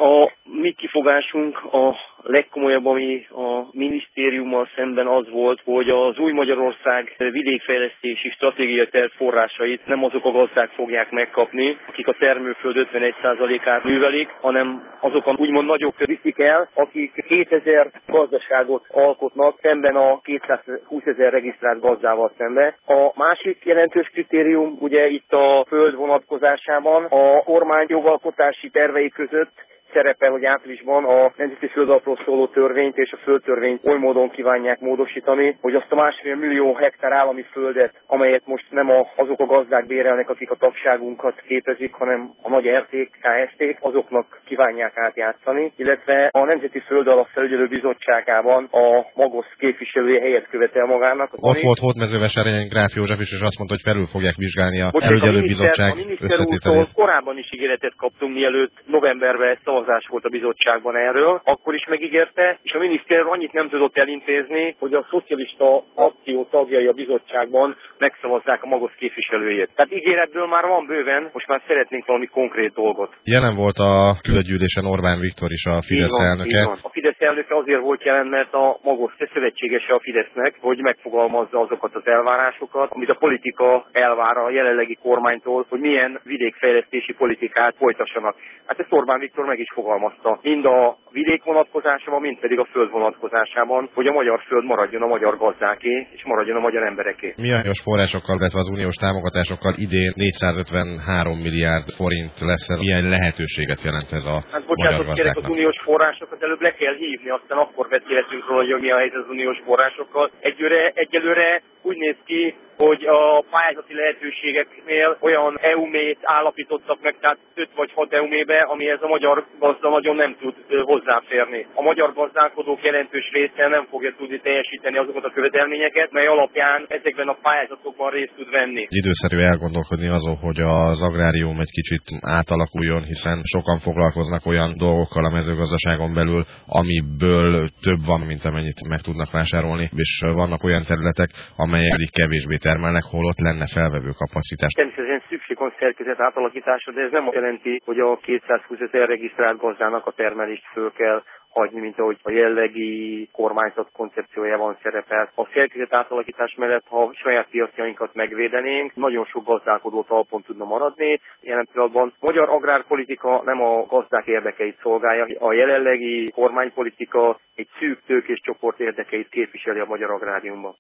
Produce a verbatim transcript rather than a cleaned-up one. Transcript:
A mi kifogásunk a legkomolyabb, ami a minisztériummal szemben az volt, hogy az új Magyarország vidékfejlesztési stratégiai terv forrásait nem azok a gazdák fogják megkapni, akik a termőföld ötvenegy százalékát művelik, hanem azok úgymond nagyok viszik el, akik kétezer gazdaságot alkotnak szemben a kétszázhúszezer regisztrált gazdával szemben. A másik jelentős kritérium ugye itt a föld vonatkozásában a kormány jogalkotási tervei között szerepel, hogy áprilisban a nemzeti földalapról szóló törvényt és a földtörvényt oly módon kívánják módosítani, hogy azt a másfél millió hektár állami földet, amelyet most nem a, azok a gazdák bérelnek, akik a tagságunkat képezik, hanem a nagy er té ká es té-k, azoknak kívánják átjátszani, illetve a Nemzeti Földalap Felügyelő Bizottságában a MAGOSZ képviselője helyet követel magának. Ott volt Hódmezővásárhelyen Gráf József is, és azt mondta, hogy felül fogják vizsgálni a Felügyelő Bizottság összetételét. Korábban is ígéretet kaptunk, mielőtt novemberben szavazás volt a bizottságban erről, akkor is megígérte, és a miniszter annyit nem tudott elintézni, hogy a szocialista akció tagjai a bizottságban megszavazzák a MAGOSZ képviselőjét. Tehát ígéretből már van bőven, most már szeretnénk valami konkrét dolgot. Jelen volt a külügygyűlésen Orbán Viktor is, a Fidesz van, elnöke. A Fidesz elnöke azért volt jelen, mert a MAGOSZ szövetségese a Fidesznek, hogy megfogalmazza azokat az elvárásokat, amit a politika elvár a jelenlegi kormánytól, hogy milyen vidékfejlesztési politikát folytassanak. Hát ezt Orbán Viktor meg is fogalmazta, mind a vidék vonatkozásában, mind pedig a föld vonatkozásában, hogy a magyar föld maradjon a magyar gazdáké, és maradjon a magyar embereké. Mi a forrásokkal, illetve az uniós támogatásokkal idén négyszázötvenhárom milliárd forint lesz ez. Milyen lehetőséget jelent ez a hát, magyar gazdáknak? Kérek, az uniós forrásokat előbb le kell hívni, aztán akkor beszélhetünk róla, hogy mi a helyzet az uniós forrásokkal. Egyelőre, egyelőre úgy néz ki, hogy a pályázati lehetőségeknél olyan é u-mét állapítottak meg, tehát öt vagy hat é u-mébe, amihez a magyar gazda nagyon nem tud hozzáférni. A magyar gazdálkodók jelentős része nem fogja tudni teljesíteni azokat a követelményeket, mely alapján ezekben a pályázatokban részt tud venni. Időszerű elgondolkodni azon, hogy az agrárium egy kicsit átalakuljon, hiszen sokan foglalkoznak olyan dolgokkal a mezőgazdaságon belül, amiből több van, mint amennyit meg tudnak vásárolni, és vannak olyan területek, amelyek kevésbé termelnek, holott lenne felvevő kapacitás. Természetesen szükség van szerkezet átalakításra, de ez nem azt jelenti, hogy a kétszázhúszezer regisztrált gazdának a termelést föl kell hagyni, mint ahogy a jellegi kormányzat koncepciójában szerepel. A szerkezet átalakítás mellett, ha a saját piacjainkat megvédenénk, nagyon sok gazdálkodó talpon tudna maradni. Jelen pillanatban a magyar agrárpolitika nem a gazdák érdekeit szolgálja, a jelenlegi kormánypolitika egy szűk tőkés csoport érdekeit képviseli a magyar agráriumban.